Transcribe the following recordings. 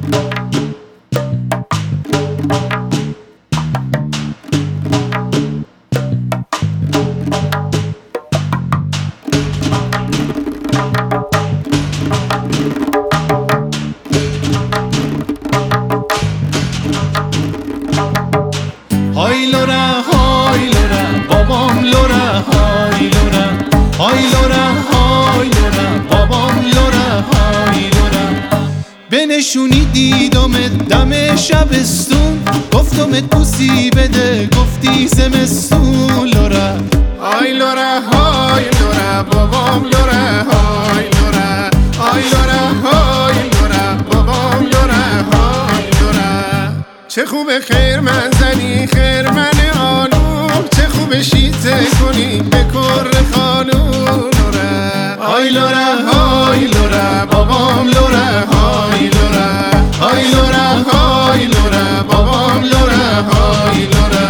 های لوره بابام لوره های لوره های لوره بابام لوره های لوره بنشونی دیدمت دم شبستون گفتمت بوسی بده گفتی زمستون لوره های لوره بابام لوره های لوره های لوره بابام لوره های لوره چه خوبه خیر من زنی خیر من آلو چه خوبه شیطه کنی به کر خانون لوره های لوره بابام لوره های لوره های لوره بابام لوره های لوره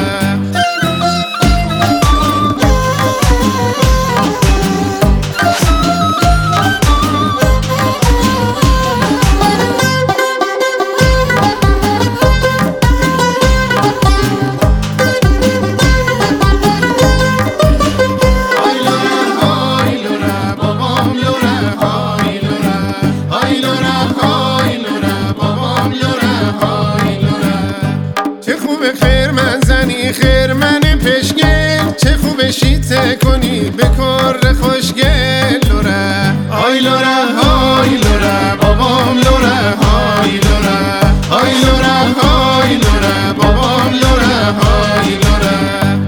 خیر من زنی خیر من پشگل چه خوبه شیطه کنی به کر خوشگل لوره های لوره بابام لوره های لوره های لوره بابام لوره های لوره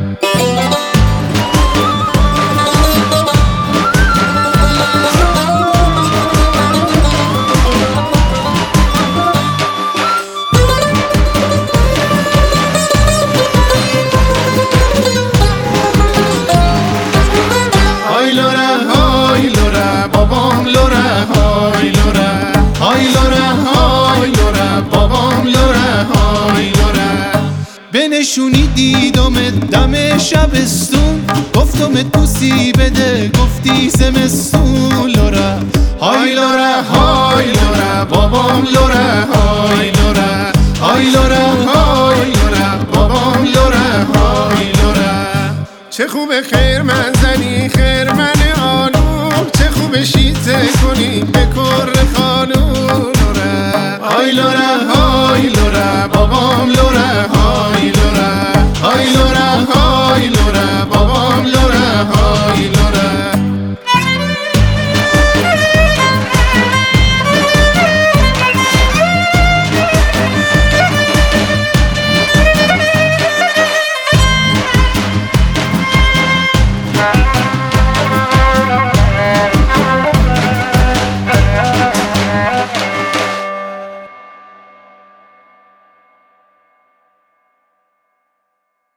بابام لوره های لوره های لوره بابام لوره های لوره بنشونی دیدمت دم شبستون گفتمت بوسی بده گفتی زمستون لوره های لوره بابام لوره های لوره های لوره بابام لوره های لوره چه خوبه خیر من